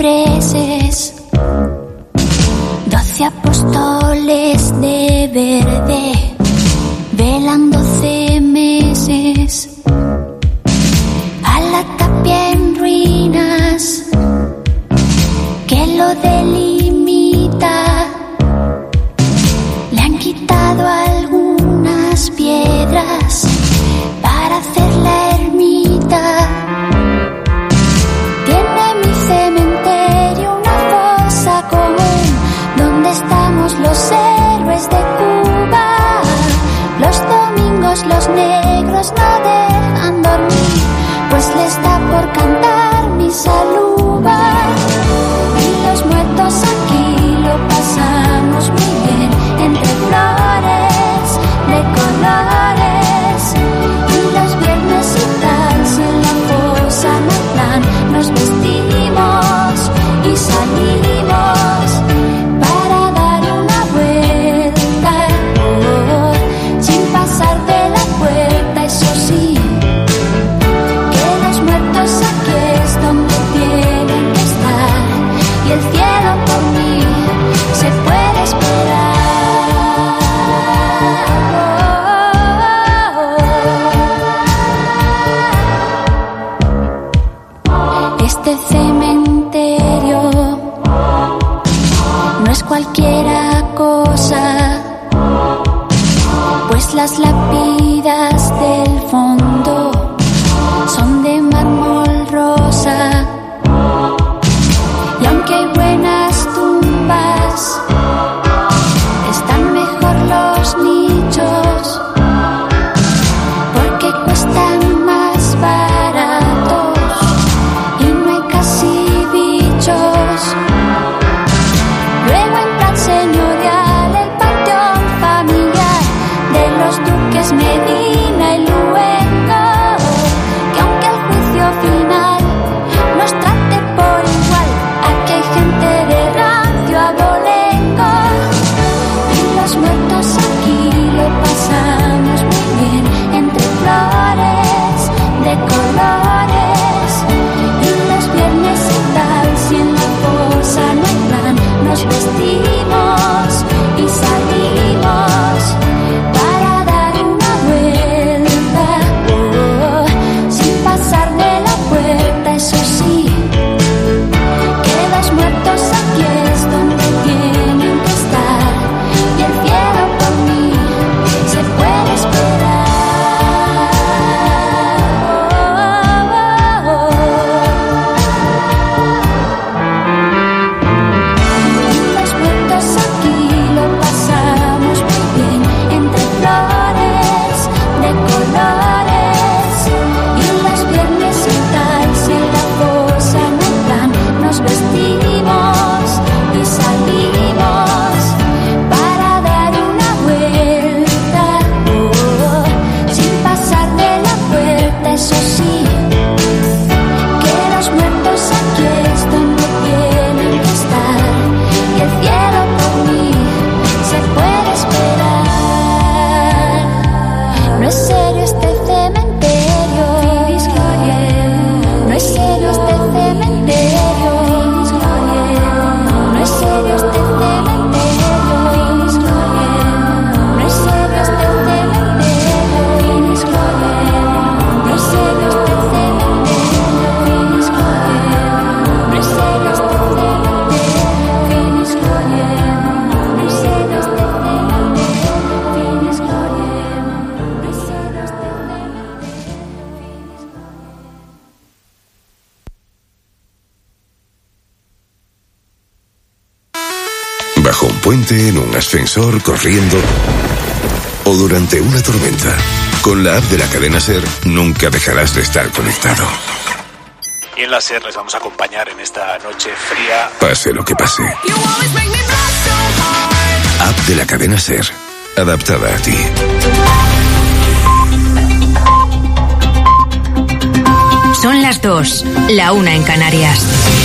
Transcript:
cipreses, 12 apóstoles de verde, velan 12 meses, a la tapia en ruinas que lo delimita. Le han quitado algunas piedras para hacer la ermita. Tiene mi cementerio una fosa común donde estamos los héroes de Cuba. Los domingos los negros no dejan dormir, pues les da por cantar misa luba. Y los muertos aquí lo pasamos muy bien, entre flores de colores. Y los viernes y tal, si en la fosa no hay plan, nos vestimos y salimos para dar una vuelta, sin pasar de la puerta, eso sí, que los muertos aquí es donde tienen que estar, y el cielo por mí se puede esperar. Este cementerio no es cualquiera cosa, pues las lápidas del fondo son de mármol rosa. Y aunque hay buenas tumbas, están mejor los nichos, porque cuestan más baratos y no hay casi bichos. Luego en plan señorial el panteón familiar de los duques Medina y Luengo, que aunque el juicio final nos trate por igual, aquí hay gente de rancio abolengo. Y los muertos aquí lo pasamos muy bien, entre flores de colores. Y los viernes y tal, si en la fosa no hay plan, nos vestimos y salimos para dar una vuelta, sin pasar de la puerta, eso sí, que los muertos aquí es donde tienen que estar, y el cielo por mí se puede esperar. Los muertos aquí lo pasamos muy bien, entre flores de colores. Y los viernes y tal, si en la fosa no hay plan, nos vestimos y salimos para dar una vuelta, sin pasar de la puerta, eso sí, que los muertos aquí es donde tienen que estar, y el cielo por mí se puede esperar. No es serio este cementerio, no es serio este cementerio, no es serio este cementerio, no es serio este cementerio, no es serio este Bajo un puente, en un ascensor, corriendo o durante una tormenta. Con la app de la cadena SER nunca dejarás de estar conectado. Y en la SER les vamos a acompañar en esta noche fría. Pase lo que pase. App de la cadena SER, adaptada a ti. Son las 2, la 1 en Canarias.